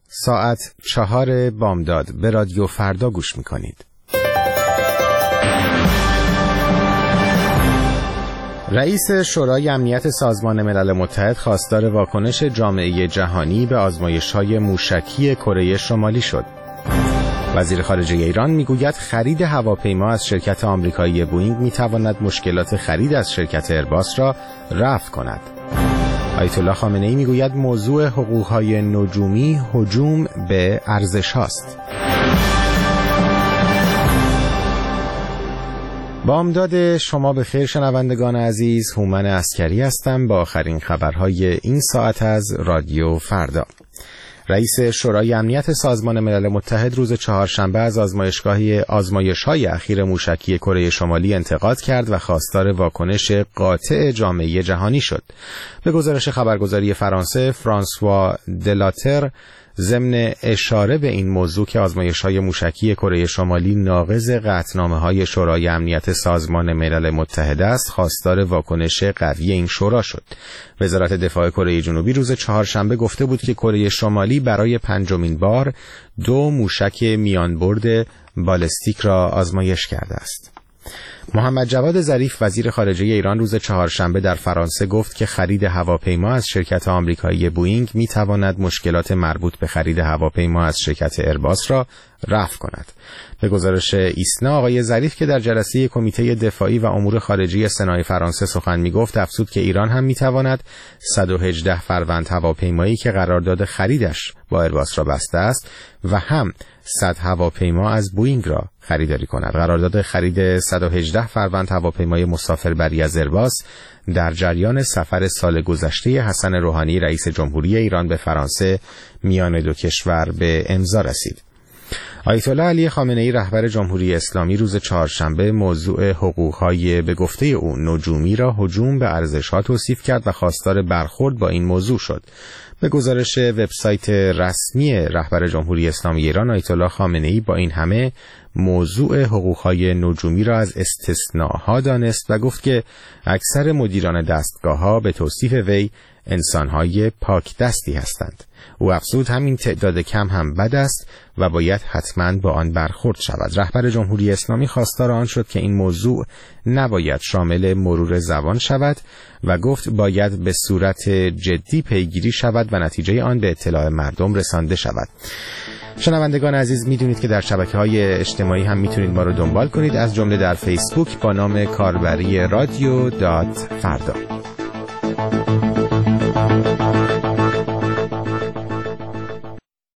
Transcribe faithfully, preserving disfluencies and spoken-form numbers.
ساعت چهار بامداد به رادیو فردا گوش میکنید. رئیس شورای امنیت سازمان ملل متحد خواستار واکنش جامعه جهانی به آزمایش‌های موشکی کره شمالی شد. وزیر خارجه ایران میگوید خرید هواپیما از شرکت آمریکایی بوئینگ میتواند مشکلات خرید از شرکت ایرباس را رفع کند. آیت الله خامنه‌ای میگوید موضوع حقوق‌های نجومی هجوم به ارزش هاست. بامداد شما به خیر شنوندگان عزیز، هومن عسکری هستم با آخرین خبرهای این ساعت از رادیو فردا. رئیس شورای امنیت سازمان ملل متحد روز چهارشنبه از آزمایشگاهی آزمایش‌های اخیر موشکی کره شمالی انتقاد کرد و خواستار واکنش قاطع جامعه جهانی شد. به گزارش خبرگزاری فرانسه، فرانسوا دلاتر ضمن اشاره به این موضوع که آزمایش‌های موشکی کره شمالی ناقض قطعنامه‌های شورای امنیت سازمان ملل متحد است، خواستار واکنش قوی این شورا شد. وزارت دفاع کره جنوبی روز چهارشنبه گفته بود که کره شمالی برای پنجمین بار دو موشک میانبرد بالستیک را آزمایش کرده است. محمد جواد ظریف وزیر خارجه ایران روز چهارشنبه در فرانسه گفت که خرید هواپیما از شرکت آمریکایی بوئینگ میتواند مشکلات مربوط به خرید هواپیما از شرکت ایرباس را رفع کند. به گزارش ایسنا، آقای ظریف که در جلسه کمیته دفاعی و امور خارجی سنای فرانسه سخن میگفت، افزود که ایران هم میتواند صد و هجده فروند هواپیمایی که قرارداد خریدش با ایرباس را بسته است و هم صد هواپیما از بوئینگ را خریداری کند. قرارداد خرید صد و هجده فروند هواپیمای مسافربری از ایرباس در جریان سفر سال گذشته حسن روحانی رئیس جمهوری ایران به فرانسه میان دو کشور به امضا رسید. آیت الله علی خامنه‌ای رهبر جمهوری اسلامی روز چهارشنبه موضوع حقوق‌های به گفته او نجومی را هجوم به ارزش‌ها توصیف کرد و خواستار برخورد با این موضوع شد. به گزارش وبسایت رسمی رهبر جمهوری اسلامی ایران، آیت الله خامنه‌ای با این همه موضوع حقوق‌های نجومی را از استثناءها دانست و گفت که اکثر مدیران دستگاه‌ها به توصیف وی انسان‌های پاک دستی هستند. او افزود همین تعداد کم هم بد است و باید حتماً با آن برخورد شود. رهبر جمهوری اسلامی خواستار آن شد که این موضوع نباید شامل مرور زبان شود و گفت باید به صورت جدی پیگیری شود و نتیجه آن به اطلاع مردم رسانده شود. شنوندگان عزیز، میدونید که در شبکه‌های اجتماعی هم میتونید ما رو دنبال کنید، از جمله در فیسبوک با نام کاربری رادیو دات فردا.